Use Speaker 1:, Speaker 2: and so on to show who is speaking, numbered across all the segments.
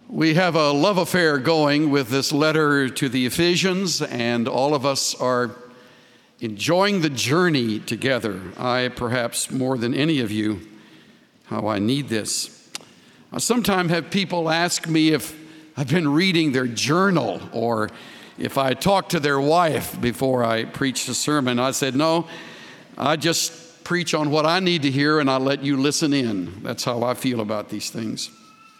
Speaker 1: We have a love affair going with this letter to the Ephesians, and all of us are enjoying the journey together. I, perhaps more than any of you, how I need this. I sometimes have people ask me if I've been reading their journal or if I talk to their wife before I preach the sermon. I said, no, I just preach on what I need to hear and I let you listen in. That's how I feel about these things.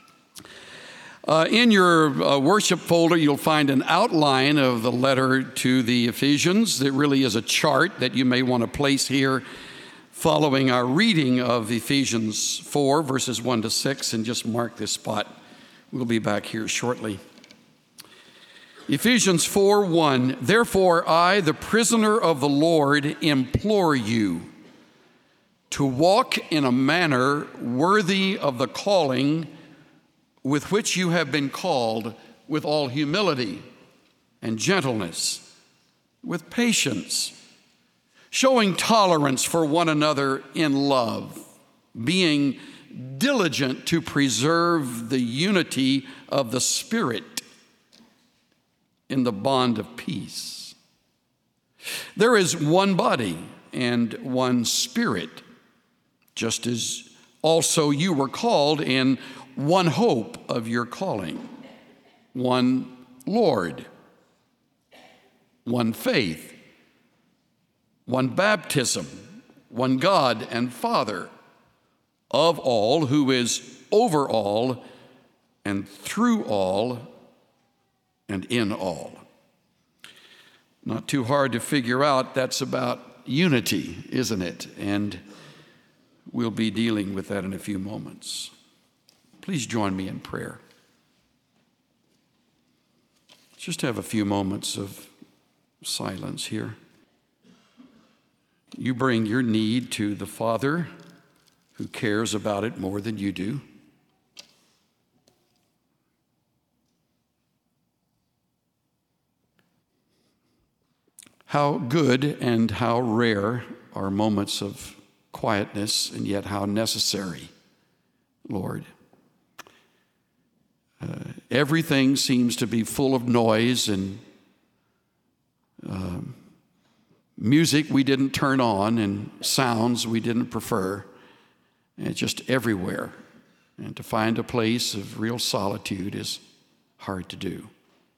Speaker 1: In your worship folder, you'll find an outline of the letter to the Ephesians. It really is a chart that you may want to place here following our reading of Ephesians 4, verses 1 to 6, and just mark this spot. We'll be back here shortly. Ephesians 4:1, therefore I, the prisoner of the Lord, implore you to walk in a manner worthy of the calling with which you have been called, with all humility and gentleness, with patience, showing tolerance for one another in love, being diligent to preserve the unity of the Spirit in the bond of peace. There is one body and one Spirit, just as also you were called in one hope of your calling, one Lord, one faith, one baptism, one God and Father of all, who is over all and through all and in all. Not too hard to figure out. That's about unity, isn't it? And we'll be dealing with that in a few moments. Please join me in prayer. Just have a few moments of silence here. You bring your need to the Father who cares about it more than you do. How good and how rare are moments of quietness, and yet how necessary, Lord. Everything seems to be full of noise and music we didn't turn on and sounds we didn't prefer, and just everywhere. And to find a place of real solitude is hard to do.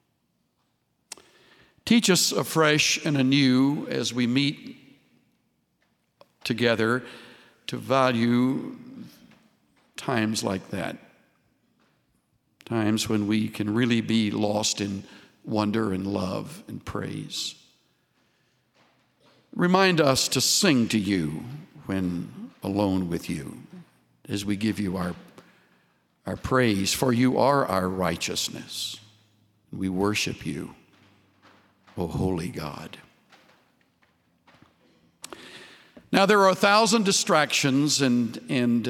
Speaker 1: Teach us afresh and anew as we meet together to value times like that. Times when we can really be lost in wonder and love and praise. Remind us to sing to you when alone with you, as we give you our praise, for you are our righteousness. We worship you, O holy God. Now, there are 1,000 distractions, and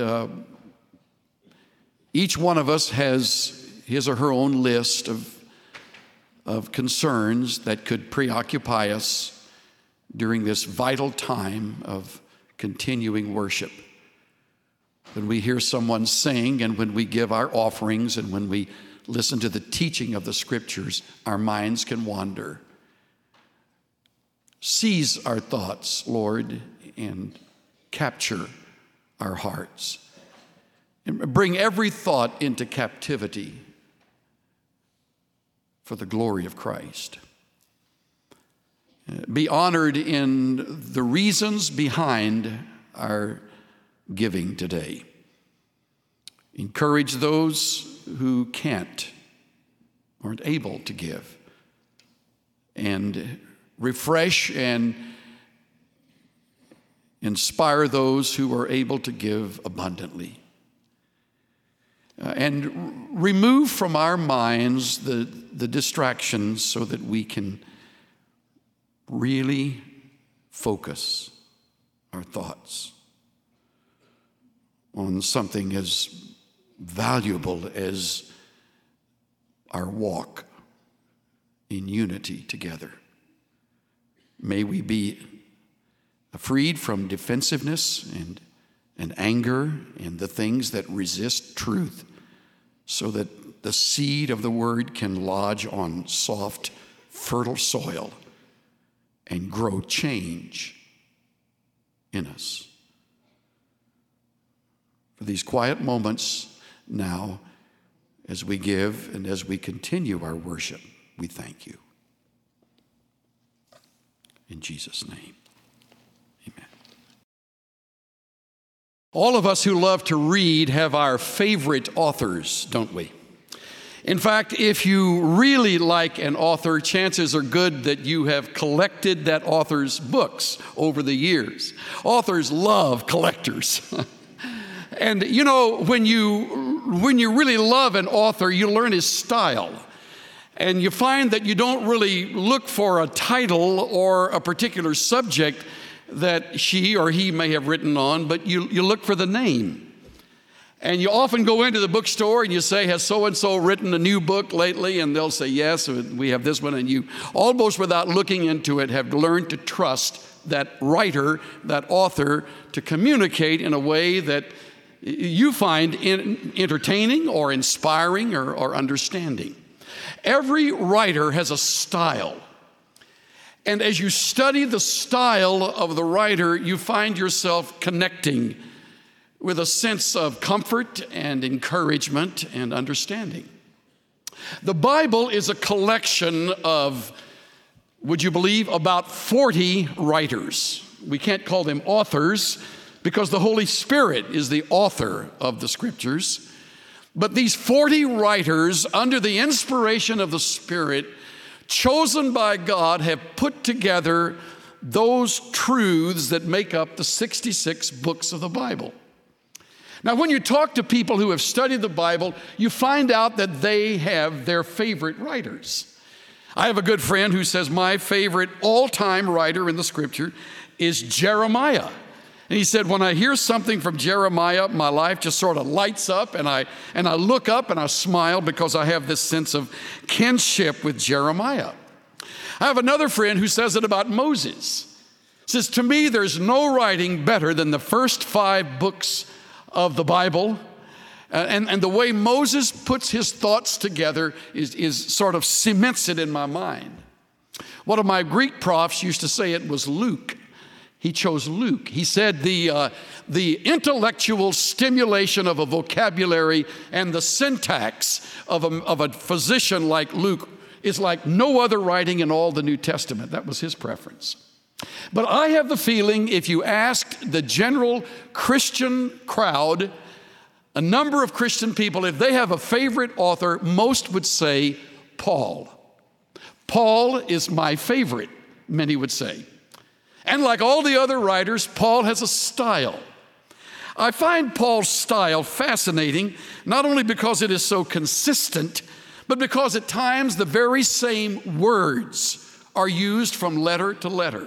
Speaker 1: each one of us has his or her own list of concerns that could preoccupy us during this vital time of continuing worship. When we hear someone sing, and when we give our offerings, and when we listen to the teaching of the Scriptures, our minds can wander. Seize our thoughts, Lord, and capture our hearts. And bring every thought into captivity for the glory of Christ. Be honored in the reasons behind our giving today. Encourage those who aren't able to give, and refresh and inspire those who are able to give abundantly. And remove from our minds the distractions so that we can really focus our thoughts on something as valuable as our walk in unity together. May we be freed from defensiveness and anger and the things that resist truth, so that the seed of the word can lodge on soft, fertile soil and grow change in us. For these quiet moments now, as we give and as we continue our worship, we thank you. In Jesus' name, amen. All of us who love to read have our favorite authors, don't we? In fact, if you really like an author, chances are good that you have collected that author's books over the years. Authors love collectors. And you know, when you really love an author, you learn his style. And you find that you don't really look for a title or a particular subject that she or he may have written on, but you look for the name. And you often go into the bookstore and you say, has so-and-so written a new book lately? And they'll say, yes, we have this one. And you, almost without looking into it, have learned to trust that writer, that author, to communicate in a way that you find entertaining or inspiring or understanding. Every writer has a style. And as you study the style of the writer, you find yourself connecting with a sense of comfort and encouragement and understanding. The Bible is a collection of, would you believe, about 40 writers. We can't call them authors because the Holy Spirit is the author of the Scriptures. But these 40 writers, under the inspiration of the Spirit, chosen by God, have put together those truths that make up the 66 books of the Bible. Now, when you talk to people who have studied the Bible, you find out that they have their favorite writers. I have a good friend who says my favorite all-time writer in the Scripture is Jeremiah. And he said, when I hear something from Jeremiah, my life just sort of lights up, and I look up and I smile because I have this sense of kinship with Jeremiah. I have another friend who says it about Moses. He says, to me, there's no writing better than the first 5 books of the Bible. And the way Moses puts his thoughts together is sort of cements it in my mind. One of my Greek profs used to say it was Luke. He chose Luke. He said the intellectual stimulation of a vocabulary and the syntax of a physician like Luke is like no other writing in all the New Testament. That was his preference. But I have the feeling if you asked the general Christian crowd, a number of Christian people, if they have a favorite author, most would say Paul. Paul is my favorite, many would say. And like all the other writers, Paul has a style. I find Paul's style fascinating, not only because it is so consistent, but because at times the very same words are used from letter to letter.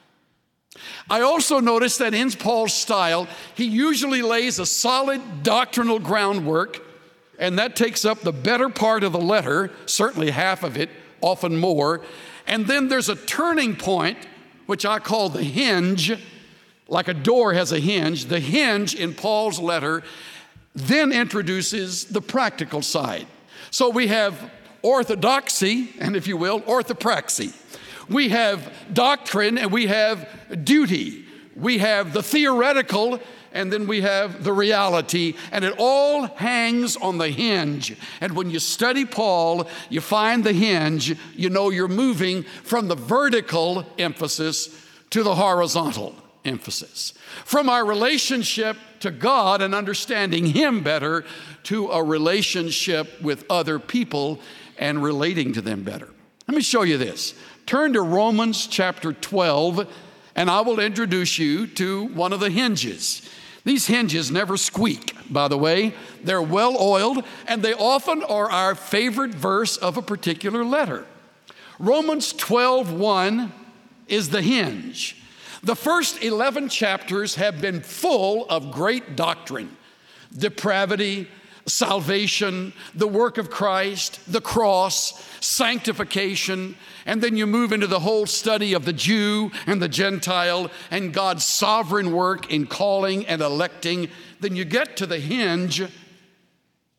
Speaker 1: I also notice that in Paul's style, he usually lays a solid doctrinal groundwork, and that takes up the better part of the letter, certainly half of it, often more. And then there's a turning point, which I call the hinge, like a door has a hinge. The hinge in Paul's letter then introduces the practical side. So we have orthodoxy, and if you will, orthopraxy. We have doctrine and we have duty. We have the theoretical and then we have the reality, and it all hangs on the hinge. And when you study Paul, you find the hinge, you know you're moving from the vertical emphasis to the horizontal emphasis. From our relationship to God and understanding Him better to a relationship with other people and relating to them better. Let me show you this. Turn to Romans chapter 12, and I will introduce you to one of the hinges. These hinges never squeak, by the way. They're well oiled, and they often are our favorite verse of a particular letter. Romans 12:1 is the hinge. The first 11 chapters have been full of great doctrine, depravity, salvation, the work of Christ, the cross, sanctification, and then you move into the whole study of the Jew and the Gentile and God's sovereign work in calling and electing. Then you get to the hinge,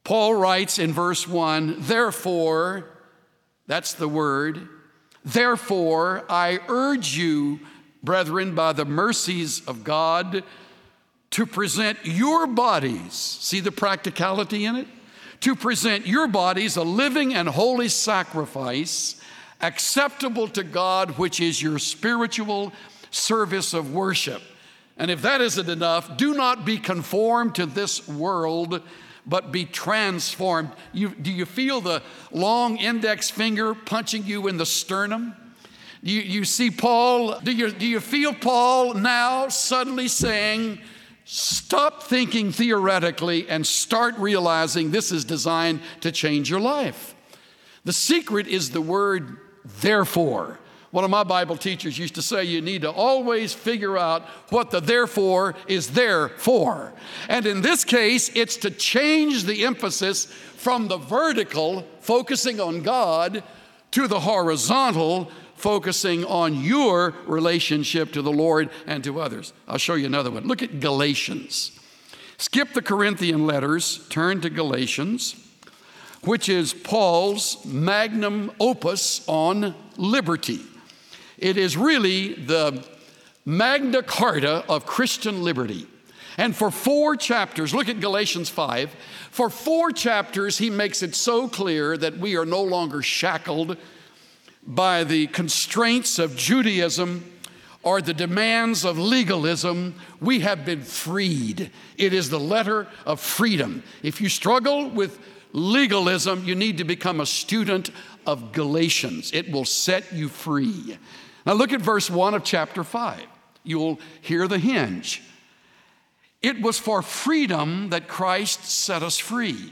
Speaker 1: Paul writes in verse 1, therefore, that's the word, therefore I urge you, brethren, by the mercies of God, to present your bodies, see the practicality in it? To present your bodies a living and holy sacrifice, acceptable to God, which is your spiritual service of worship. And if that isn't enough, do not be conformed to this world, but be transformed. Do you feel the long index finger punching you in the sternum? You see Paul, do you feel Paul now suddenly saying, stop thinking theoretically and start realizing this is designed to change your life. The secret is the word therefore. One of my Bible teachers used to say you need to always figure out what the therefore is there for. And in this case, it's to change the emphasis from the vertical, focusing on God, to the horizontal, focusing on your relationship to the Lord and to others. I'll show you another one. Look at Galatians. Skip the Corinthian letters, turn to Galatians, which is Paul's magnum opus on liberty. It is really the Magna Carta of Christian liberty. And for 4 chapters, look at Galatians 5, for 4 chapters he makes it so clear that we are no longer shackled by the constraints of Judaism or the demands of legalism. We have been freed. It is the letter of freedom. If you struggle with legalism, you need to become a student of Galatians. It will set you free. Now look at verse 1 of chapter 5. You'll hear the hinge. It was for freedom that Christ set us free.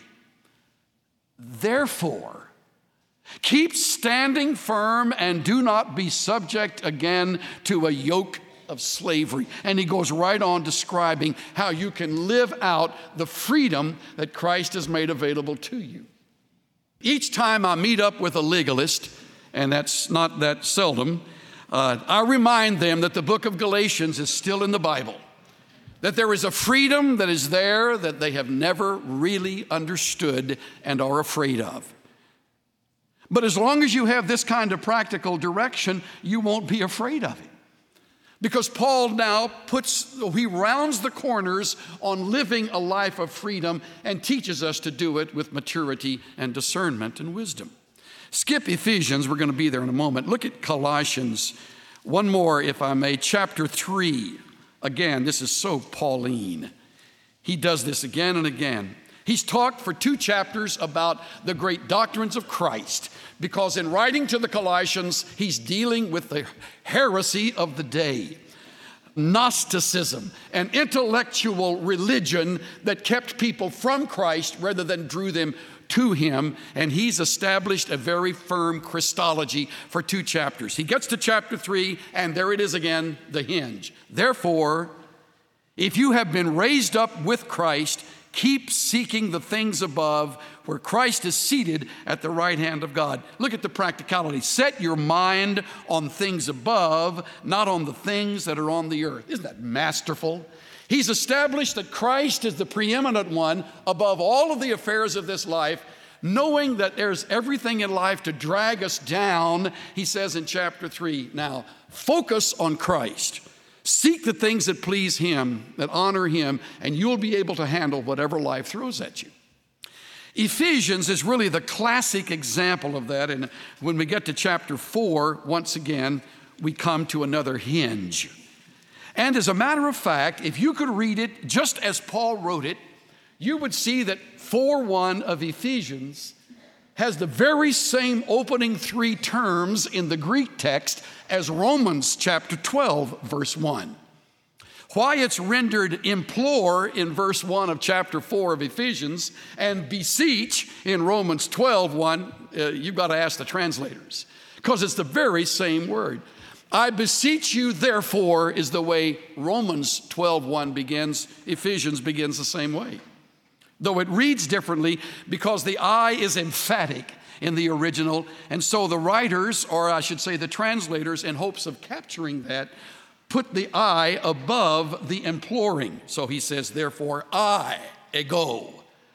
Speaker 1: Therefore, keep standing firm and do not be subject again to a yoke of slavery. And he goes right on describing how you can live out the freedom that Christ has made available to you. Each time I meet up with a legalist, and that's not that seldom, I remind them that the book of Galatians is still in the Bible, that there is a freedom that is there that they have never really understood and are afraid of. But as long as you have this kind of practical direction, you won't be afraid of it. Because Paul now he rounds the corners on living a life of freedom and teaches us to do it with maturity and discernment and wisdom. Skip Ephesians, we're going to be there in a moment. Look at Colossians, one more if I may, chapter 3. Again, this is so Pauline. He does this again and again. He's talked for 2 chapters about the great doctrines of Christ, because in writing to the Colossians, he's dealing with the heresy of the day. Gnosticism, an intellectual religion that kept people from Christ rather than drew them to him, and he's established a very firm Christology for 2 chapters. He gets to chapter 3, and there it is again, the hinge. Therefore, if you have been raised up with Christ, keep seeking the things above, where Christ is seated at the right hand of God. Look at the practicality. Set your mind on things above, not on the things that are on the earth. Isn't that masterful? He's established that Christ is the preeminent one above all of the affairs of this life, knowing that there's everything in life to drag us down. He says in chapter 3, now focus on Christ. Seek the things that please him, that honor him, and you'll be able to handle whatever life throws at you. Ephesians is really the classic example of that. And when we get to chapter 4, once again, we come to another hinge. And as a matter of fact, if you could read it just as Paul wrote it, you would see that 4:1 of Ephesians has the very same opening 3 terms in the Greek text as Romans chapter 12, verse 1. Why it's rendered implore in verse 1 of chapter 4 of Ephesians and beseech in Romans 12:1, you've got to ask the translators, because it's the very same word. I beseech you, therefore, is the way Romans 12:1 begins. Ephesians begins the same way, though it reads differently because the I is emphatic in the original. And so the writers, or I should say the translators, in hopes of capturing that, put the I above the imploring. So he says, therefore, I, ego,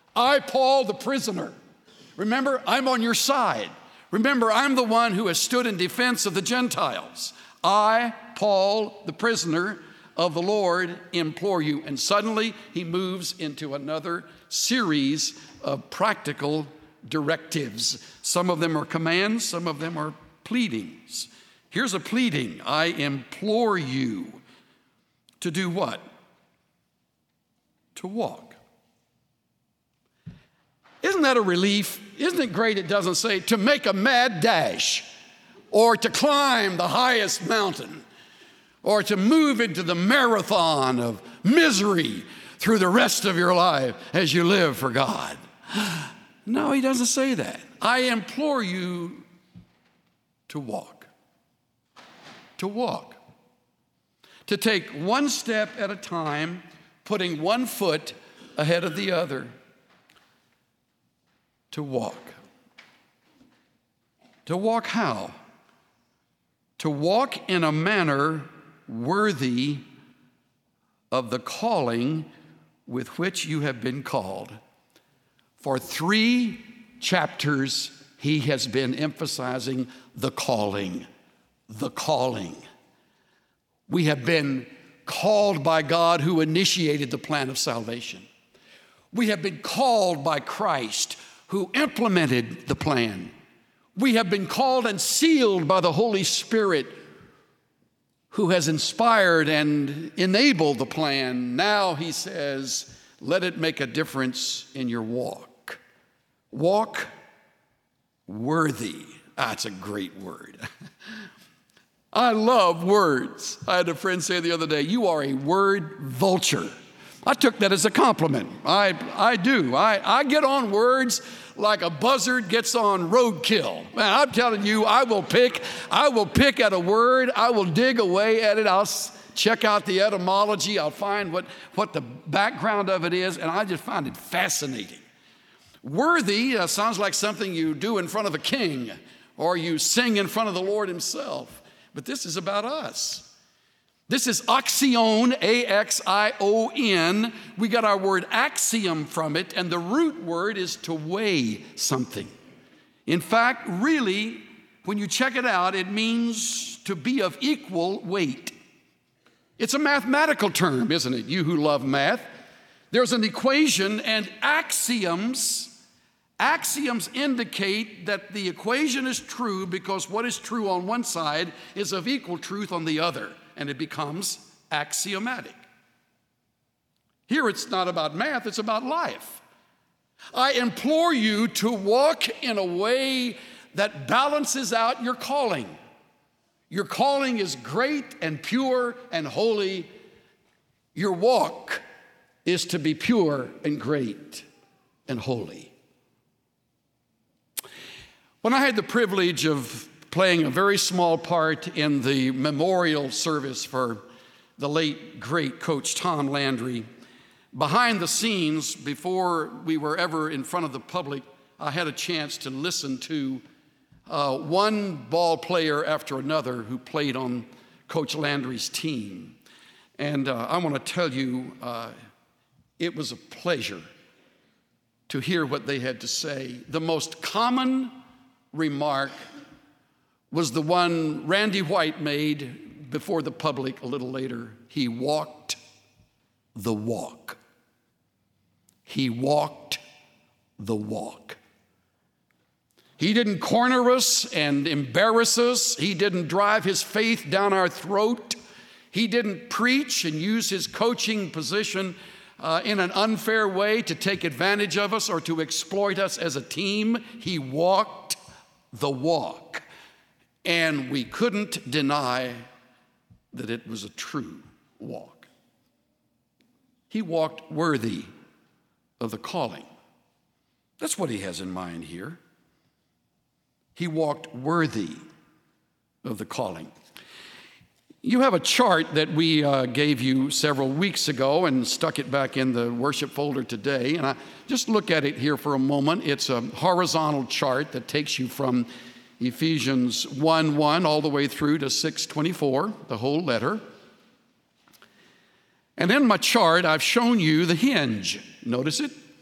Speaker 1: I, Paul, the prisoner. Remember, I'm on your side. Remember, I'm the one who has stood in defense of the Gentiles. I, Paul, the prisoner of the Lord, implore you. And suddenly he moves into another series of practical directives. Some of them are commands, some of them are pleadings. Here's a pleading. I implore you to do what? To walk. Isn't that a relief? Isn't it great it doesn't say to make a mad dash or to climb the highest mountain or to move into the marathon of misery through the rest of your life as you live for God? No, he doesn't say that. I implore you to walk. To walk. To take one step at a time, putting one foot ahead of the other. To walk. To walk how? To walk in a manner worthy of the calling with which you have been called. For 3 chapters, he has been emphasizing the calling. The calling. We have been called by God who initiated the plan of salvation. We have been called by Christ who implemented the plan. We have been called and sealed by the Holy Spirit who has inspired and enabled the plan. Now he says, let it make a difference in your walk. Walk worthy. That's a great word. I love words. I had a friend say the other day, you are a word vulture. I took that as a compliment. I do. I get on words like a buzzard gets on roadkill. Man, I'm telling you, I will pick at a word. I will dig away at it. I'll check out the etymology. I'll find what the background of it is, and I just find it fascinating. Worthy sounds like something you do in front of a king or you sing in front of the Lord himself. But this is about us. This is axion, A-X-I-O-N. We got our word axiom from it, and the root word is to weigh something. In fact, really, when you check it out, it means to be of equal weight. It's a mathematical term, isn't it? You who love math. There's an equation, and axioms indicate that the equation is true because what is true on one side is of equal truth on the other. And it becomes axiomatic. Here it's not about math, it's about life. I implore you to walk in a way that balances out your calling. Your calling is great and pure and holy. Your walk is to be pure and great and holy. When I had the privilege of playing a very small part in the memorial service for the late, great Coach Tom Landry. Behind the scenes, before we were ever in front of the public, I had a chance to listen to one ball player after another who played on Coach Landry's team. And I want to tell you, it was a pleasure to hear what they had to say. The most common remark was the one Randy White made before the public a little later. He walked the walk. He walked the walk. He didn't corner us and embarrass us. He didn't drive his faith down our throat. He didn't preach and use his coaching position in an unfair way to take advantage of us or to exploit us as a team. He walked the walk. And we couldn't deny that it was a true walk. He walked worthy of the calling. That's what he has in mind here. He walked worthy of the calling. You have a chart that we gave you several weeks ago and stuck it back in the worship folder today. And I just look at it here for a moment. It's a horizontal chart that takes you from Ephesians 1:1 all the way through to 6:24, the whole letter. And in my chart, I've shown you the hinge. Notice it?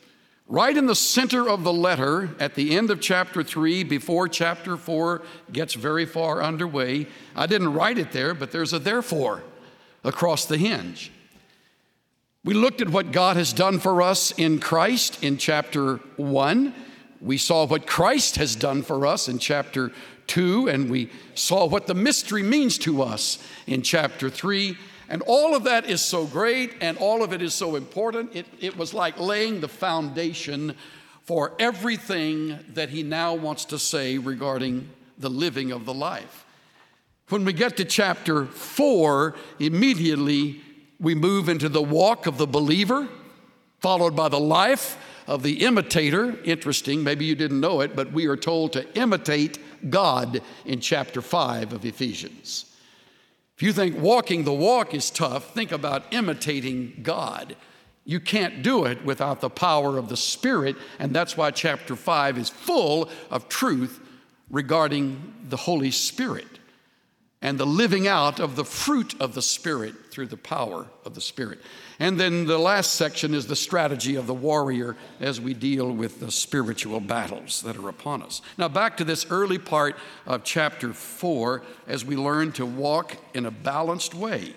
Speaker 1: Right in the center of the letter, at the end of chapter 3, before chapter 4 gets very far underway, I didn't write it there, but there's a therefore across the hinge. We looked at what God has done for us in Christ in chapter 1. We saw what Christ has done for us in chapter 2, and we saw what the mystery means to us in chapter 3. And all of that is so great, and all of it is so important. It was like laying the foundation for everything that he now wants to say regarding the living of the life. When we get to chapter 4, immediately we move into the walk of the believer, followed by the life of the imitator. Interesting, maybe you didn't know it, but we are told to imitate God in chapter 5 of Ephesians. If you think walking the walk is tough, think about imitating God. You can't do it without the power of the Spirit, and that's why chapter 5 is full of truth regarding the Holy Spirit and the living out of the fruit of the Spirit through the power of the Spirit. And then the last section is the strategy of the warrior as we deal with the spiritual battles that are upon us. Now back to this early part of chapter 4 as we learn to walk in a balanced way.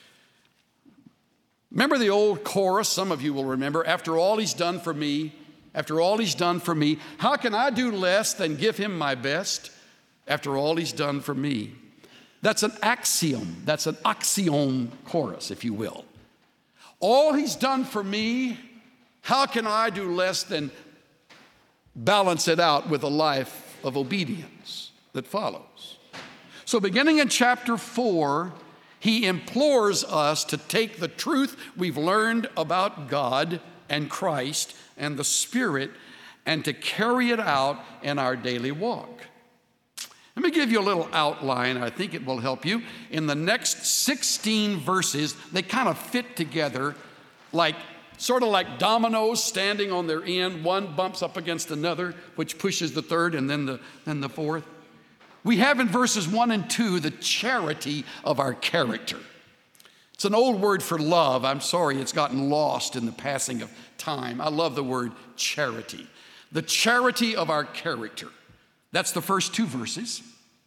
Speaker 1: Remember the old chorus, some of you will remember, after all he's done for me, after all he's done for me, how can I do less than give him my best? After all he's done for me. That's an axiom. That's an axiom chorus, if you will. All he's done for me, how can I do less than balance it out with a life of obedience that follows? So beginning in chapter 4, he implores us to take the truth we've learned about God and Christ and the Spirit and to carry it out in our daily walk. Let me give you a little outline. I think it will help you. In the next 16 verses, they kind of fit together sort of like dominoes standing on their end. One bumps up against another, which pushes the third and then the fourth. We have in verses 1 and 2 the charity of our character. It's an old word for love. I'm sorry it's gotten lost in the passing of time. I love the word charity. The charity of our character. That's the first 2 verses.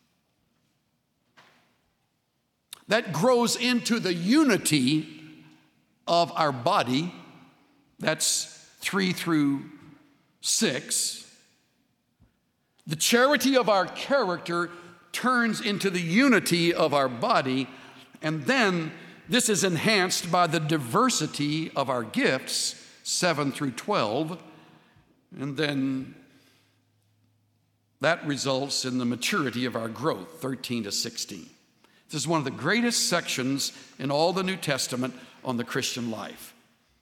Speaker 1: That grows into the unity of our body. That's 3 through 6. The charity of our character turns into the unity of our body. And then this is enhanced by the diversity of our gifts, 7 through 12. And then that results in the maturity of our growth, 13 to 16. This is one of the greatest sections in all the New Testament on the Christian life.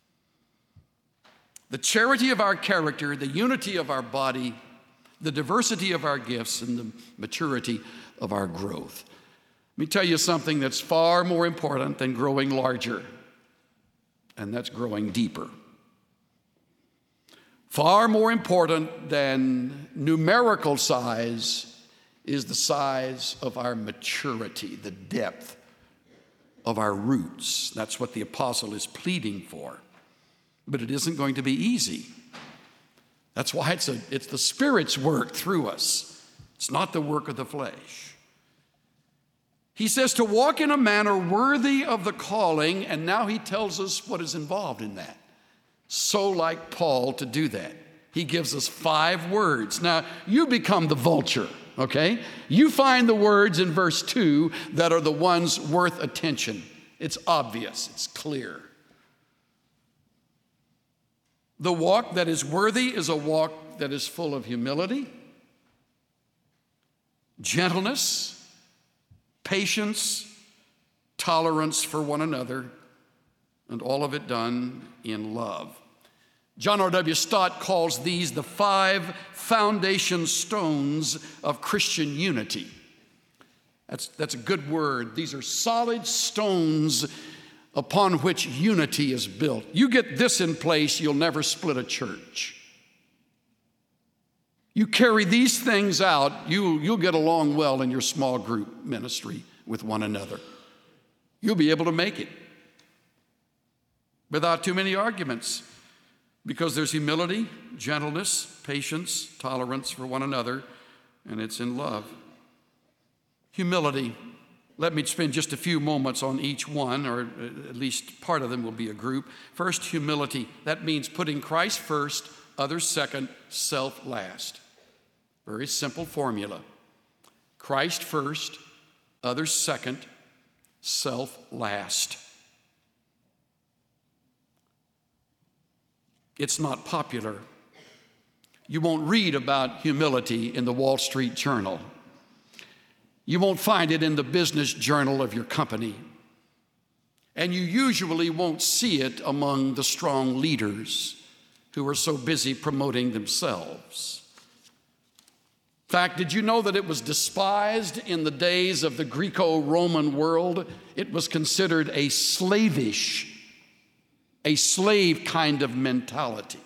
Speaker 1: The charity of our character, the unity of our body, the diversity of our gifts, and the maturity of our growth. Let me tell you something that's far more important than growing larger, and that's growing deeper. Far more important than numerical size is the size of our maturity, the depth of our roots. That's what the apostle is pleading for. But it isn't going to be easy. That's why it's the Spirit's work through us. It's not the work of the flesh. He says to walk in a manner worthy of the calling, and now he tells us what is involved in that. So like Paul to do that. He gives us 5 words. Now, you become the vulture, okay? You find the words in verse 2 that are the ones worth attention. It's obvious, it's clear. The walk that is worthy is a walk that is full of humility, gentleness, patience, tolerance for one another, and all of it done in love. John R.W. Stott calls these the 5 foundation stones of Christian unity. That's a good word. These are solid stones upon which unity is built. You get this in place, you'll never split a church. You carry these things out, you'll get along well in your small group ministry with one another. You'll be able to make it without too many arguments. Because there's humility, gentleness, patience, tolerance for one another, and it's in love. Humility. Let me spend just a few moments on each one, or at least part of them will be a group. First, humility. That means putting Christ first, others second, self last. Very simple formula. Christ first, others second, self last. It's not popular. You won't read about humility in the Wall Street Journal. You won't find it in the business journal of your company. And you usually won't see it among the strong leaders who are so busy promoting themselves. In fact, did you know that it was despised in the days of the Greco-Roman world? It was considered a slave kind of mentality.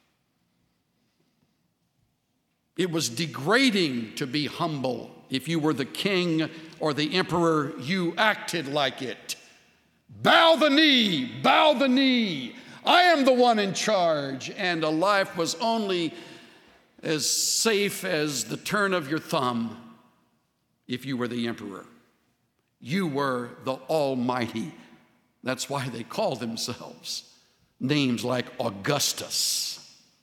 Speaker 1: It was degrading to be humble. If you were the king or the emperor, you acted like it. Bow the knee, bow the knee. I am the one in charge. And a life was only as safe as the turn of your thumb if you were the emperor. You were the Almighty. That's why they call themselves names like Augustus,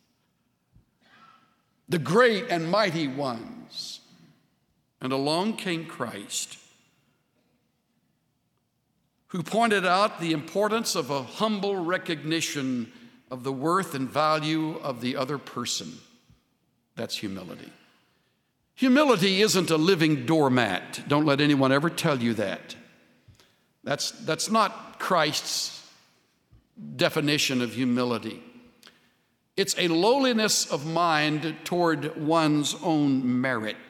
Speaker 1: the great and mighty ones. And along came Christ, who pointed out the importance of a humble recognition of the worth and value of the other person. That's humility. Humility isn't a living doormat. Don't let anyone ever tell you that. That's not Christ's definition of humility. It's a lowliness of mind toward one's own merit.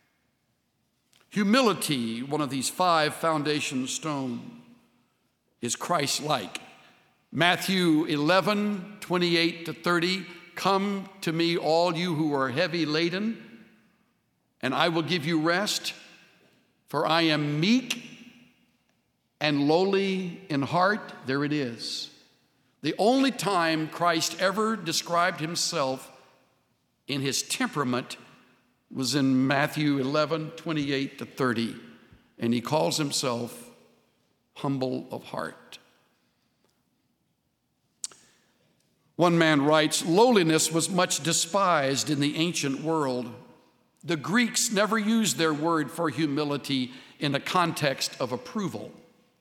Speaker 1: Humility, one of these 5 foundation stones, is Christ-like. Matthew 11:28-30, come to me, all you who are heavy laden, and I will give you rest, for I am meek and lowly in heart. There it is. The only time Christ ever described himself in his temperament was in Matthew 11:28-30, and he calls himself humble of heart. One man writes, lowliness was much despised in the ancient world. The Greeks never used their word for humility in a context of approval,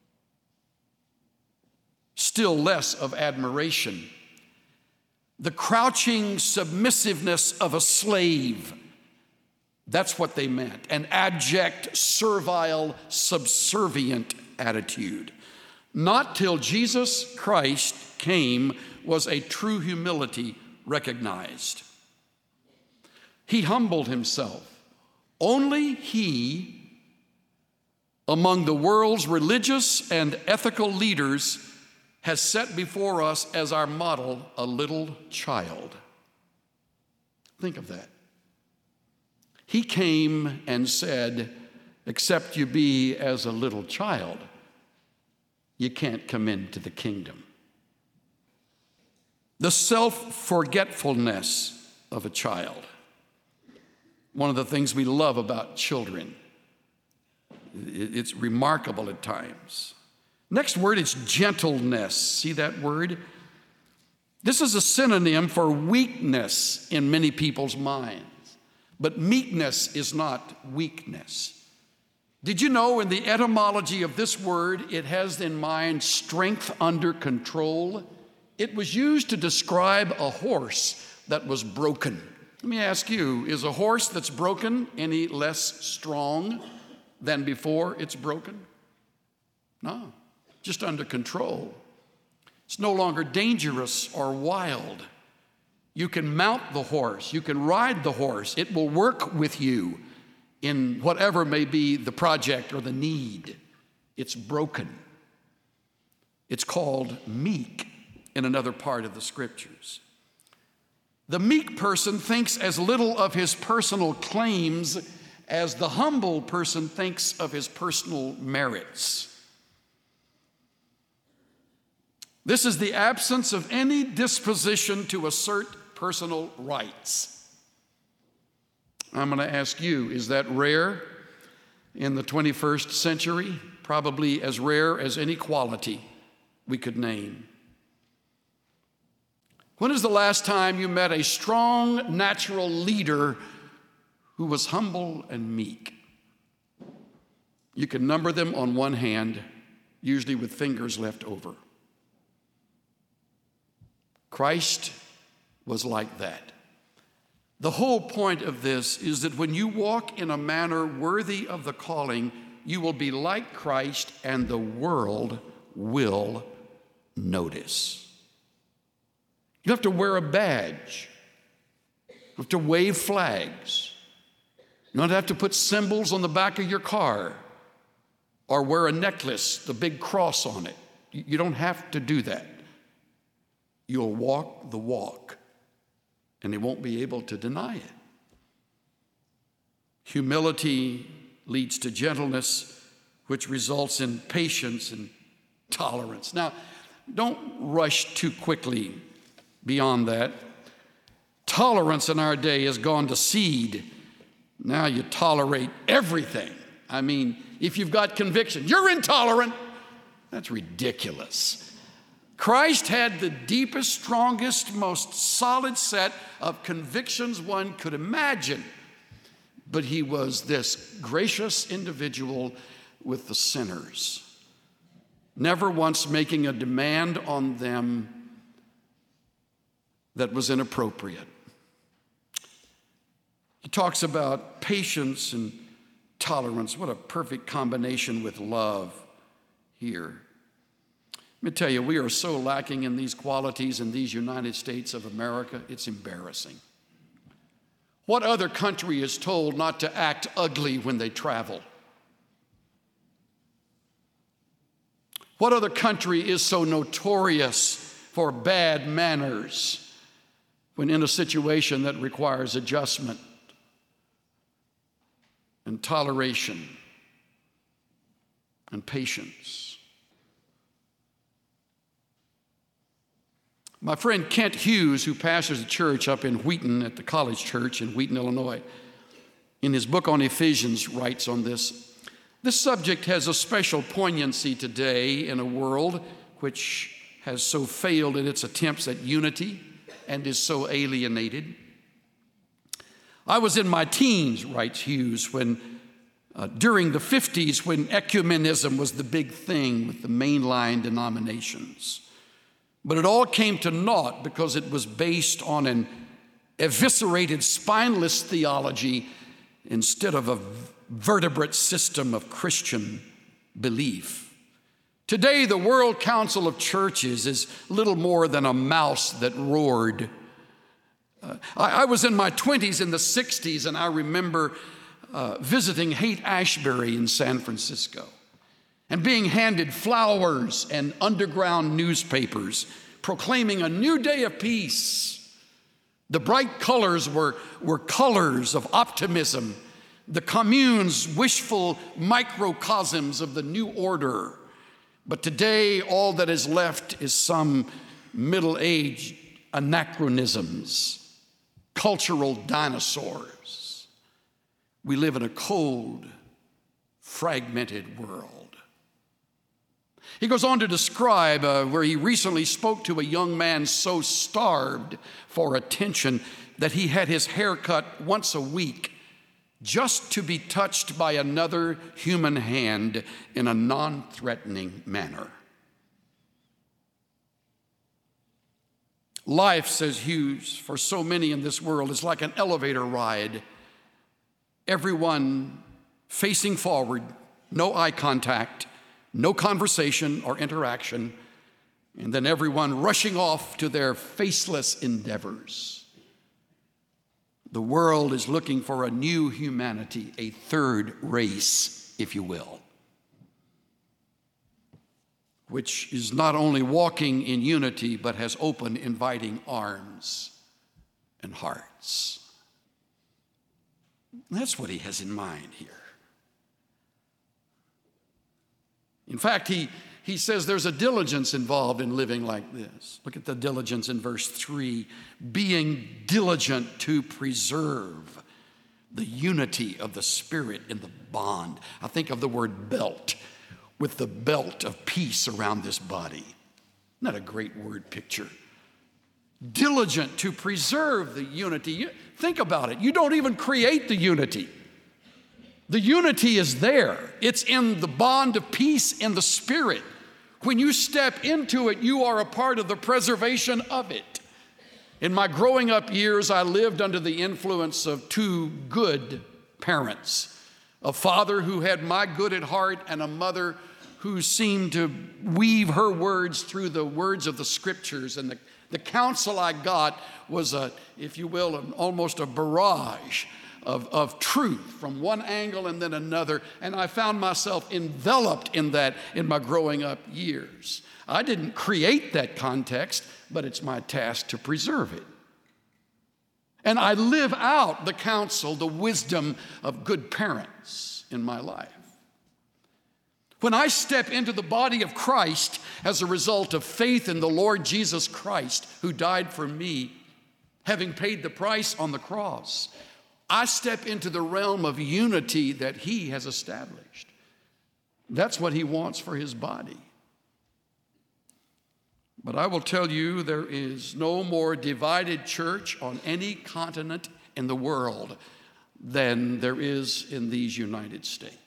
Speaker 1: still less of admiration. The crouching submissiveness of a slave, that's what they meant, an abject, servile, subservient attitude. Not till Jesus Christ came was a true humility recognized. He humbled himself. Only he, among the world's religious and ethical leaders, has set before us as our model a little child. Think of that. He came and said, except you be as a little child, you can't come into the kingdom. The self-forgetfulness of a child. One of the things we love about children. It's remarkable at times. Next word is gentleness. See that word? This is a synonym for weakness in many people's minds. But meekness is not weakness. Did you know in the etymology of this word, it has in mind strength under control? It was used to describe a horse that was broken. Let me ask you, is a horse that's broken any less strong than before it's broken? No, just under control. It's no longer dangerous or wild. You can mount the horse, you can ride the horse. It will work with you in whatever may be the project or the need. It's broken. It's called meek in another part of the scriptures. The meek person thinks as little of his personal claims as the humble person thinks of his personal merits. This is the absence of any disposition to assert personal rights. I'm going to ask you, is that rare in the 21st century? Probably as rare as any quality we could name. When is the last time you met a strong natural leader who was humble and meek? You can number them on one hand, usually with fingers left over. Christ was like that. The whole point of this is that when you walk in a manner worthy of the calling, you will be like Christ, and the world will notice. You have to wear a badge. You have to wave flags. You don't have to put symbols on the back of your car or wear a necklace, the big cross on it. You don't have to do that. You'll walk the walk, and they won't be able to deny it. Humility leads to gentleness, which results in patience and tolerance. Now, don't rush too quickly beyond that. Tolerance in our day has gone to seed. Now you tolerate everything. I mean, if you've got conviction, you're intolerant. That's ridiculous. Christ had the deepest, strongest, most solid set of convictions one could imagine. But he was this gracious individual with the sinners, never once making a demand on them that was inappropriate. He talks about patience and tolerance. What a perfect combination with love here. Let me tell you, we are so lacking in these qualities in these United States of America, it's embarrassing. What other country is told not to act ugly when they travel? What other country is so notorious for bad manners when in a situation that requires adjustment and toleration and patience? My friend Kent Hughes, who pastors a church up in Wheaton at the College Church in Wheaton, Illinois, in his book on Ephesians writes on this: this subject has a special poignancy today in a world which has so failed in its attempts at unity and is so alienated. I was in my teens, writes Hughes, when during the 50s, when ecumenism was the big thing with the mainline denominations. But it all came to naught because it was based on an eviscerated, spineless theology instead of a vertebrate system of Christian belief. Today, the World Council of Churches is little more than a mouse that roared. I was in my 20s in the 60s, and I remember visiting Haight-Ashbury in San Francisco and being handed flowers and underground newspapers proclaiming a new day of peace. The bright colors were colors of optimism, the commune's wishful microcosms of the new order. But today, all that is left is some middle-aged anachronisms, cultural dinosaurs. We live in a cold, fragmented world. He goes on to describe where he recently spoke to a young man so starved for attention that he had his hair cut once a week just to be touched by another human hand in a non-threatening manner. Life, says Hughes, for so many in this world is like an elevator ride. Everyone facing forward, no eye contact, no conversation or interaction, and then everyone rushing off to their faceless endeavors. The world is looking for a new humanity, a third race, if you will, which is not only walking in unity, but has open, inviting arms and hearts. That's what he has in mind here. In fact, he he says there's a diligence involved in living like this. Look at the diligence in verse 3. Being diligent to preserve the unity of the Spirit in the bond. I think of the word belt, with the belt of peace around this body. Not a great word picture. Diligent to preserve the unity. Think about it. You don't even create the unity. The unity is there. It's in the bond of peace in the Spirit. When you step into it, you are a part of the preservation of it. In my growing up years, I lived under the influence of two good parents. A father who had my good at heart and a mother who seemed to weave her words through the words of the Scriptures. And the counsel I got was, if you will, almost a barrage of truth from one angle and then another. And I found myself enveloped in that in my growing up years. I didn't create that context, but it's my task to preserve it. And I live out the counsel, the wisdom of good parents in my life. When I step into the body of Christ as a result of faith in the Lord Jesus Christ, who died for me, having paid the price on the cross, I step into the realm of unity that He has established. That's what He wants for His body. But I will tell you, there is no more divided church on any continent in the world than there is in these United States.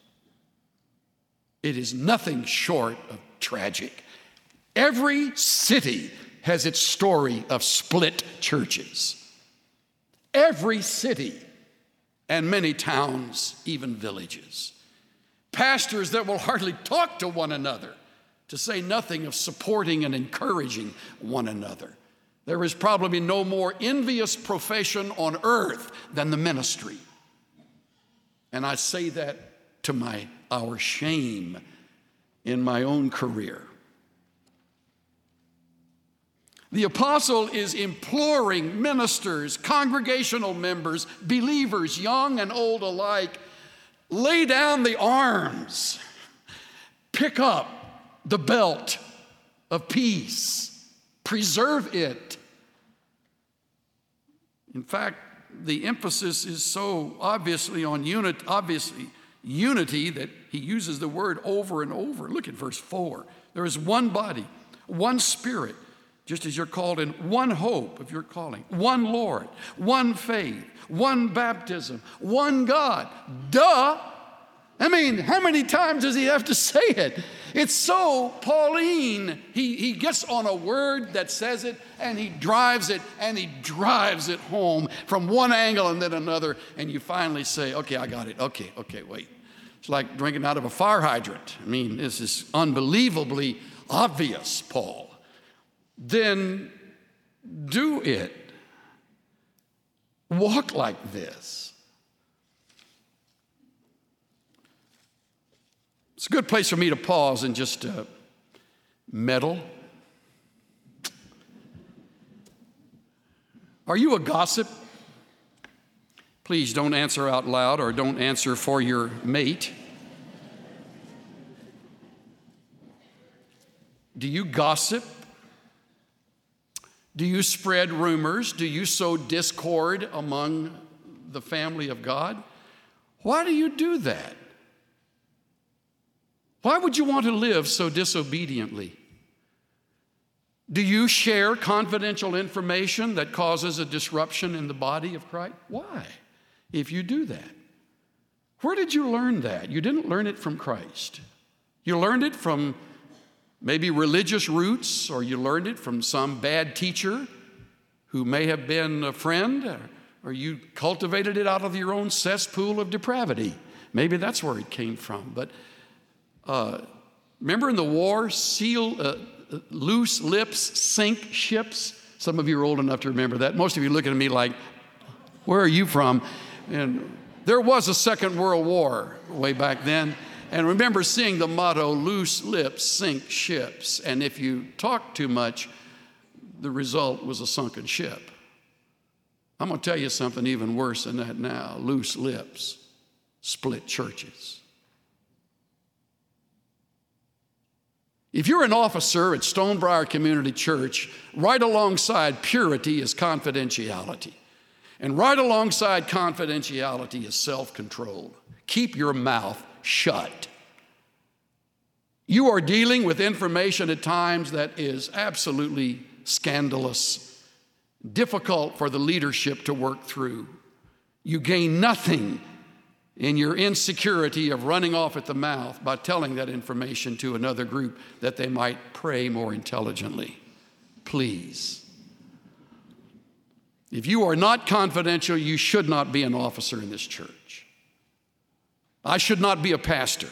Speaker 1: It is nothing short of tragic. Every city has its story of split churches. Every city, and many towns, even villages. Pastors that will hardly talk to one another, to say nothing of supporting and encouraging one another. There is probably no more envious profession on earth than the ministry. And I say that to our shame in my own career. The apostle is imploring ministers, congregational members, believers, young and old alike, lay down the arms, pick up the belt of peace, preserve it. In fact, the emphasis is so obviously on unity that he uses the word over and over. Look at verse 4. There is one body, one Spirit, just as you're called in one hope of your calling, one Lord, one faith, one baptism, one God. Duh! I mean, how many times does he have to say it? It's so Pauline. He gets on a word that says it, and he drives it home from one angle and then another, and you finally say, okay, I got it. Okay, wait. It's like drinking out of a fire hydrant. I mean, this is unbelievably obvious, Paul. Then do it. Walk like this. It's a good place for me to pause and just meddle. Are you a gossip? Please don't answer out loud or don't answer for your mate. Do you gossip? Do you spread rumors? Do you sow discord among the family of God? Why do you do that? Why would you want to live so disobediently? Do you share confidential information that causes a disruption in the body of Christ? Why, if you do that? Where did you learn that? You didn't learn it from Christ. You learned it from maybe religious roots, or you learned it from some bad teacher who may have been a friend, or you cultivated it out of your own cesspool of depravity. Maybe that's where it came from. But remember in the war, loose lips sink ships? Some of you are old enough to remember that. Most of you looking at me like, where are you from? And there was a Second World War way back then. And remember seeing the motto, loose lips sink ships. And if you talk too much, the result was a sunken ship. I'm going to tell you something even worse than that now. Loose lips split churches. If you're an officer at Stonebriar Community Church, right alongside purity is confidentiality. And right alongside confidentiality is self-control. Keep your mouth shut. You are dealing with information at times that is absolutely scandalous, difficult for the leadership to work through. You gain nothing in your insecurity of running off at the mouth by telling that information to another group that they might pray more intelligently. Please. If you are not confidential, you should not be an officer in this church. I should not be a pastor.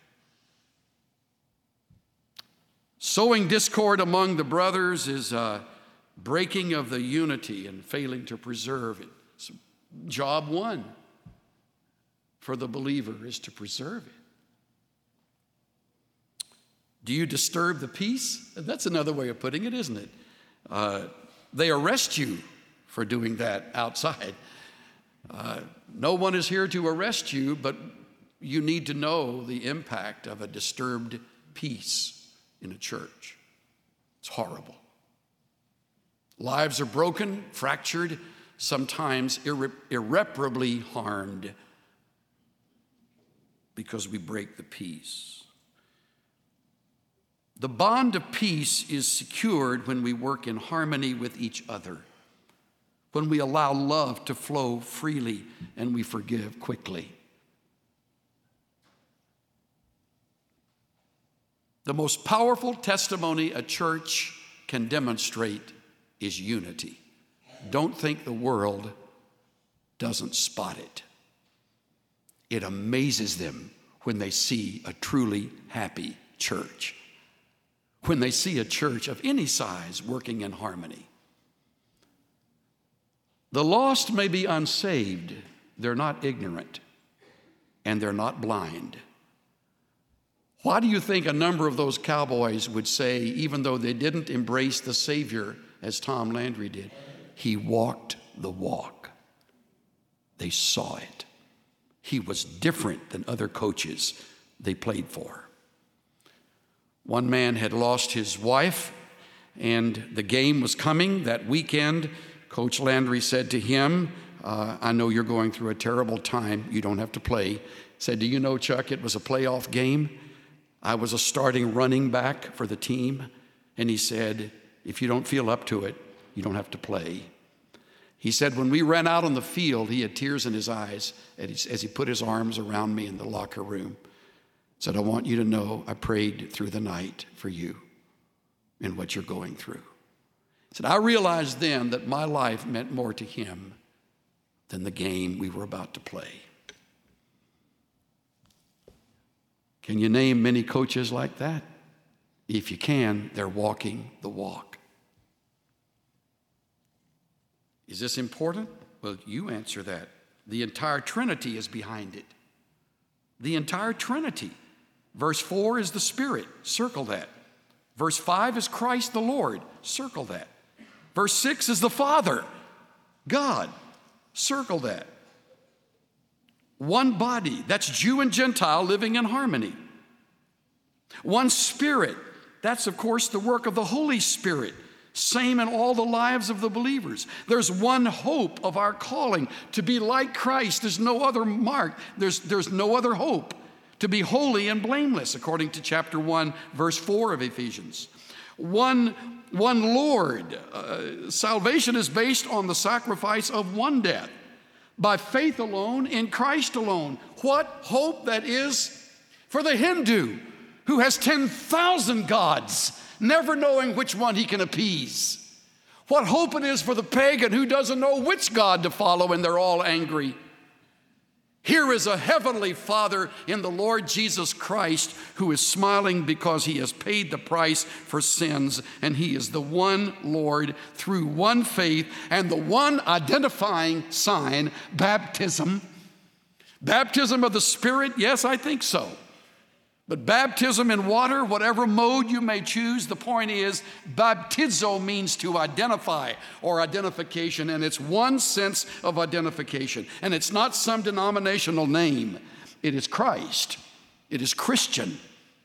Speaker 1: Sowing discord among the brothers is a breaking of the unity and failing to preserve it. So job one for the believer is to preserve it. Do you disturb the peace? That's another way of putting it, isn't it? They arrest you for doing that outside. No one is here to arrest you, but you need to know the impact of a disturbed peace in a church. It's horrible. Lives are broken, fractured, sometimes irreparably harmed because we break the peace. The bond of peace is secured when we work in harmony with each other, when we allow love to flow freely and we forgive quickly. The most powerful testimony a church can demonstrate is unity. Don't think the world doesn't spot it. It amazes them when they see a truly happy church, when they see a church of any size working in harmony. The lost may be unsaved. They're not ignorant, and they're not blind. Why do you think a number of those cowboys would say, even though they didn't embrace the Savior as Tom Landry did, he walked the walk? They saw it. He was different than other coaches they played for. One man had lost his wife, and the game was coming that weekend. Coach Landry said to him, I know you're going through a terrible time. You don't have to play. He said, do you know, Chuck, it was a playoff game. I was a starting running back for the team. And he said, if you don't feel up to it, you don't have to play. He said, when we ran out on the field, he had tears in his eyes as he put his arms around me in the locker room. He said, I want you to know I prayed through the night for you and what you're going through. He said, I realized then that my life meant more to him than the game we were about to play. Can you name many coaches like that? If you can, they're walking the walk. Is this important? Well, you answer that. The entire Trinity is behind it. The entire Trinity. Verse 4 is the Spirit. Circle that. Verse 5 is Christ the Lord. Circle that. Verse 6 is the Father, God. Circle that. One body. That's Jew and Gentile living in harmony. One Spirit. That's, of course, the work of the Holy Spirit. Same in all the lives of the believers. There's one hope of our calling. To be like Christ, there's no other mark. There's no other hope. To be holy and blameless, according to chapter 1, verse 4 of Ephesians. One Lord. Salvation is based on the sacrifice of one death. By faith alone, in Christ alone. What hope that is for the Hindu who has 10,000 gods, never knowing which one he can appease. What hope it is for the pagan who doesn't know which God to follow and they're all angry. Here is a heavenly Father in the Lord Jesus Christ who is smiling because he has paid the price for sins, and he is the one Lord through one faith and the one identifying sign, baptism. Baptism of the Spirit, yes, I think so. But baptism in water, whatever mode you may choose, the point is baptizo means to identify or identification, and it's one sense of identification. And it's not some denominational name. It is Christ. It is Christian.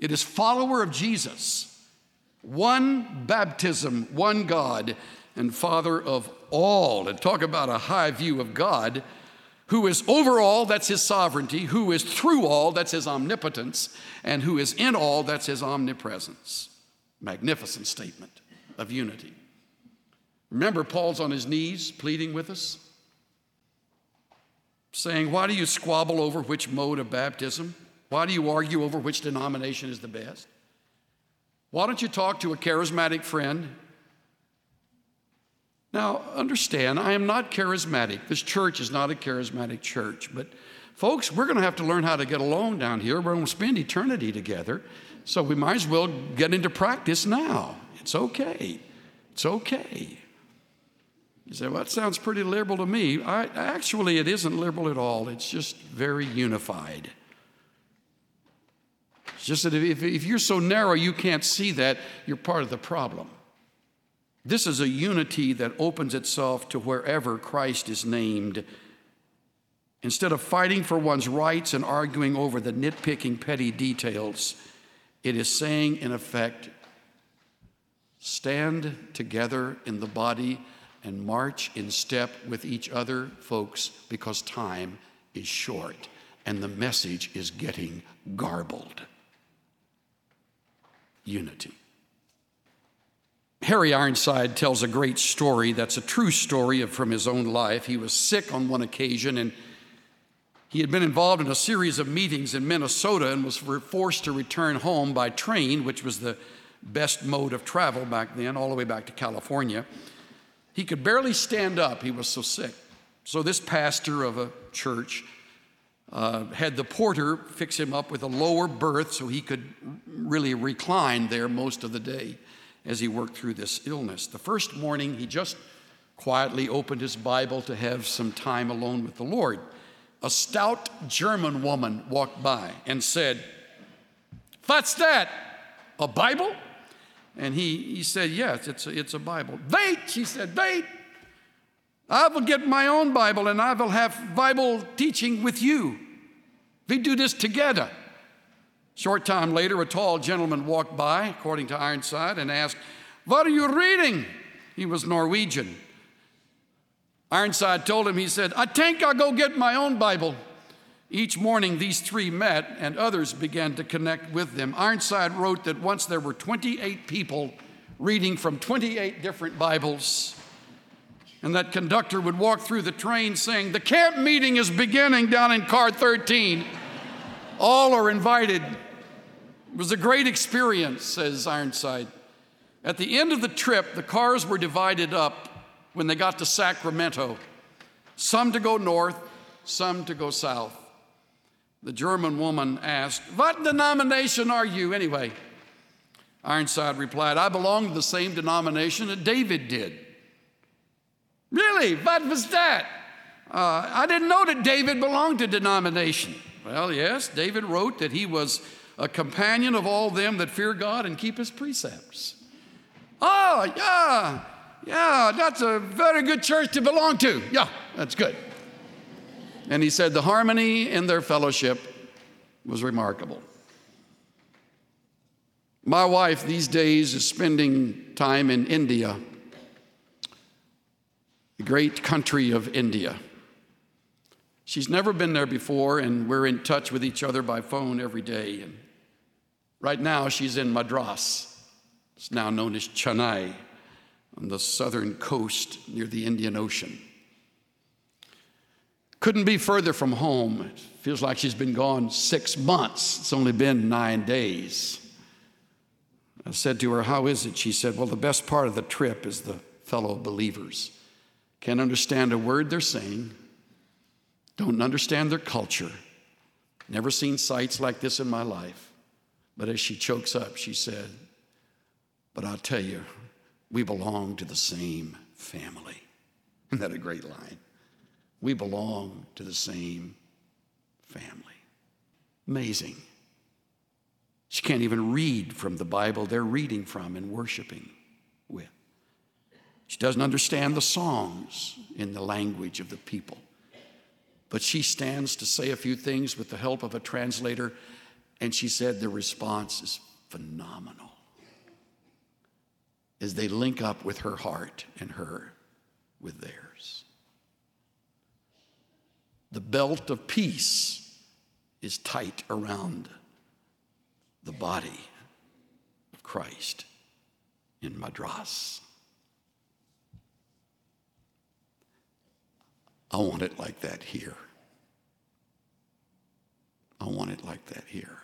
Speaker 1: It is follower of Jesus, one baptism, one God, and Father of all. And talk about a high view of God, who is over all, that's his sovereignty, who is through all, that's his omnipotence, and who is in all, that's his omnipresence. Magnificent statement of unity. Remember, Paul's on his knees pleading with us, saying, why do you squabble over which mode of baptism? Why do you argue over which denomination is the best? Why don't you talk to a charismatic friend? Now, understand, I am not charismatic. This church is not a charismatic church. But folks, we're going to have to learn how to get along down here. We're going to spend eternity together. So we might as well get into practice now. It's okay. It's okay. You say, well, that sounds pretty liberal to me. Actually, it isn't liberal at all. It's just very unified. It's just that if you're so narrow you can't see that, you're part of the problem. This is a unity that opens itself to wherever Christ is named. Instead of fighting for one's rights and arguing over the nitpicking petty details, it is saying, in effect, stand together in the body and march in step with each other, folks, because time is short and the message is getting garbled. Unity. Harry Ironside tells a great story that's a true story from his own life. He was sick on one occasion, and he had been involved in a series of meetings in Minnesota and was forced to return home by train, which was the best mode of travel back then, all the way back to California. He could barely stand up. He was so sick. So this pastor of a church had the porter fix him up with a lower berth so he could really recline there most of the day as he worked through this illness. The first morning, he just quietly opened his Bible to have some time alone with the Lord. A stout German woman walked by and said, "What's that? A Bible?" And he said, "Yes, it's a Bible." "Wait," she said, "wait. I will get my own Bible and I will have Bible teaching with you. We do this together." Short time later, a tall gentleman walked by, according to Ironside, and asked, "What are you reading?" He was Norwegian. Ironside told him, he said, "I think I'll go get my own Bible." Each morning, these three met, and others began to connect with them. Ironside wrote that once there were 28 people reading from 28 different Bibles, and that conductor would walk through the train saying, "The camp meeting is beginning down in car 13. All are invited." It was a great experience, says Ironside. At the end of the trip, the cars were divided up when they got to Sacramento, some to go north, some to go south. The German woman asked, "What denomination are you anyway?" Ironside replied, "I belong to the same denomination that David did." "Really? What was that?" "I didn't know that David belonged to denomination." "Well, yes, David wrote that he was a companion of all them that fear God and keep his precepts." "Oh, yeah, that's a very good church to belong to. Yeah, that's good." And he said the harmony in their fellowship was remarkable. My wife these days is spending time in India, the great country of India. She's never been there before, and we're in touch with each other by phone every day. And right now, she's in Madras. It's now known as Chennai, on the southern coast near the Indian Ocean. Couldn't be further from home. It feels like she's been gone 6 months. It's only been 9 days. I said to her, "How is it?" She said, "Well, the best part of the trip is the fellow believers. Can't understand a word they're saying. Don't understand their culture. Never seen sights like this in my life." But as she chokes up, she said, "But I'll tell you, we belong to the same family." Isn't that a great line? We belong to the same family. Amazing. She can't even read from the Bible they're reading from and worshiping with. She doesn't understand the songs in the language of the people. But she stands to say a few things with the help of a translator, And she said the response is phenomenal as they link up with her heart and her with theirs. The belt of peace is tight around the body of Christ in Madras. I want it like that here. I want it like that here.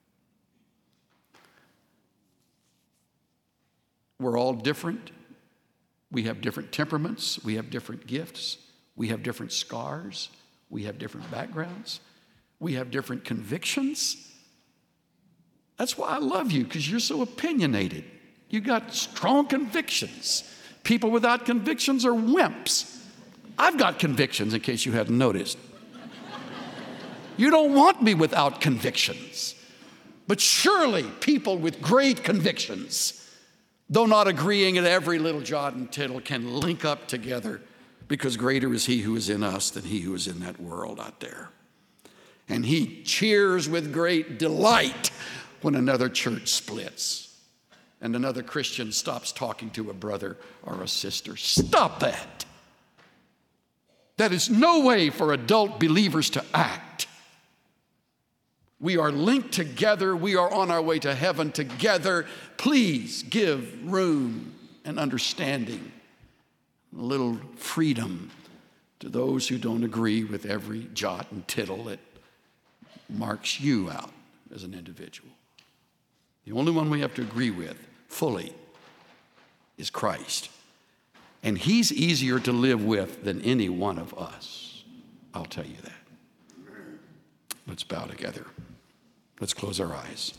Speaker 1: We're all different. We have different temperaments. We have different gifts. We have different scars. We have different backgrounds. We have different convictions. That's why I love you, because you're so opinionated. You got strong convictions. People without convictions are wimps. I've got convictions, in case you hadn't noticed. You don't want me without convictions. But surely people with great convictions, though not agreeing at every little jot and tittle, can link up together, because greater is he who is in us than he who is in that world out there. And he cheers with great delight when another church splits and another Christian stops talking to a brother or a sister. Stop that. That is no way for adult believers to act. We are linked together. We are on our way to heaven together. Please give room and understanding, a little freedom to those who don't agree with every jot and tittle that marks you out as an individual. The only one we have to agree with fully is Christ. And he's easier to live with than any one of us. I'll tell you that. Let's bow together. Let's close our eyes.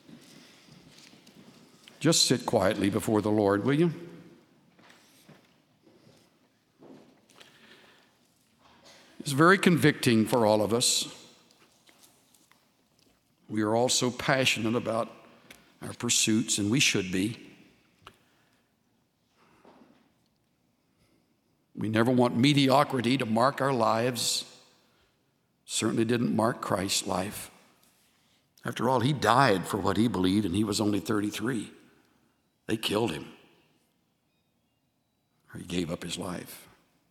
Speaker 1: Just sit quietly before the Lord, will you? It's very convicting for all of us. We are all so passionate about our pursuits, and we should be. We never want mediocrity to mark our lives. Certainly didn't mark Christ's life. After all, he died for what he believed, and he was only 33. They killed him, or he gave up his life.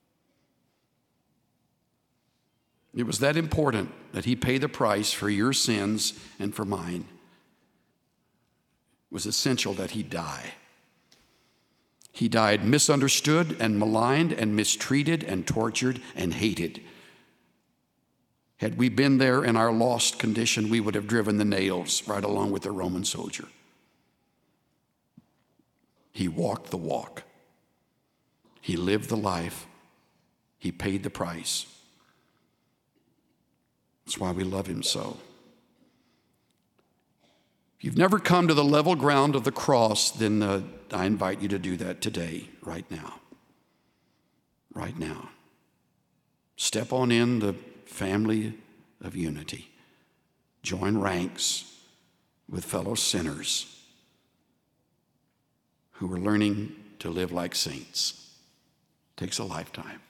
Speaker 1: It was that important that he pay the price for your sins and for mine. It was essential that he die. He died misunderstood and maligned and mistreated and tortured and hated. Had we been there in our lost condition, we would have driven the nails right along with the Roman soldier. He walked the walk. He lived the life. He paid the price. That's why we love him so. If you've never come to the level ground of the cross, then I invite you to do that today, right now. Right now. Step on in the family of unity. Join ranks with fellow sinners who are learning to live like saints. It takes a lifetime.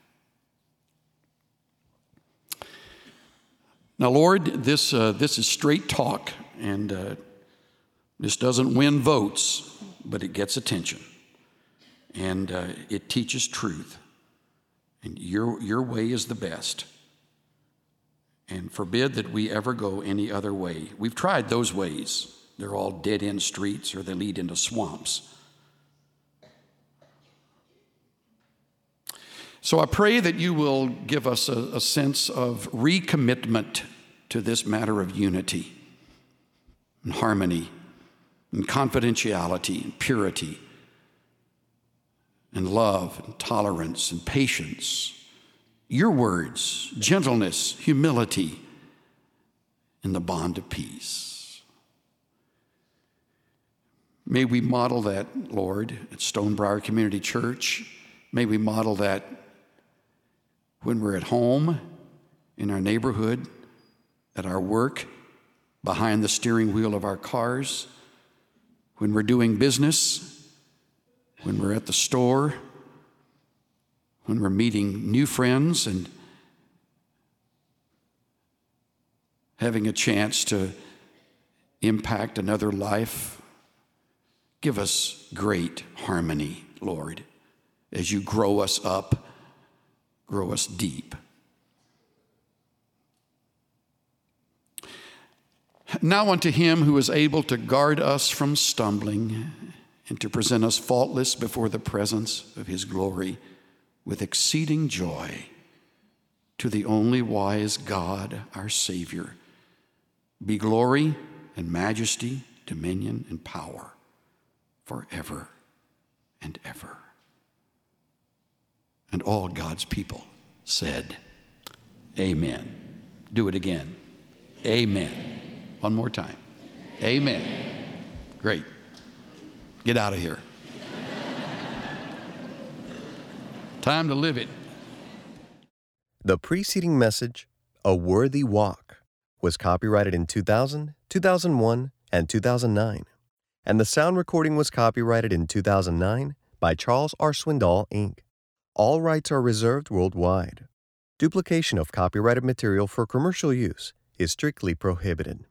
Speaker 1: Now, Lord, this is straight talk, and this doesn't win votes, but it gets attention, and it teaches truth, and your way is the best, and forbid that we ever go any other way. We've tried those ways. They're all dead-end streets, or they lead into swamps. So I pray that you will give us a sense of recommitment to this matter of unity and harmony and confidentiality and purity and love and tolerance and patience. Your words, gentleness, humility, and the bond of peace. May we model that, Lord, at Stonebriar Community Church. May we model that when we're at home, in our neighborhood, at our work, behind the steering wheel of our cars, when we're doing business, when we're at the store, when we're meeting new friends and having a chance to impact another life. Give us great harmony, Lord, as you grow us up, grow us deep. Now unto him who is able to guard us from stumbling and to present us faultless before the presence of his glory with exceeding joy, to the only wise God, our Savior, be glory and majesty, dominion and power forever and ever. And all God's people said, amen. Do it again. Amen. One more time. Amen. Great. Get out of here. Time to live it.
Speaker 2: The preceding message, A Worthy Walk, was copyrighted in 2000, 2001, and 2009, and the sound recording was copyrighted in 2009 by Charles R. Swindoll, Inc. All rights are reserved worldwide. Duplication of copyrighted material for commercial use is strictly prohibited.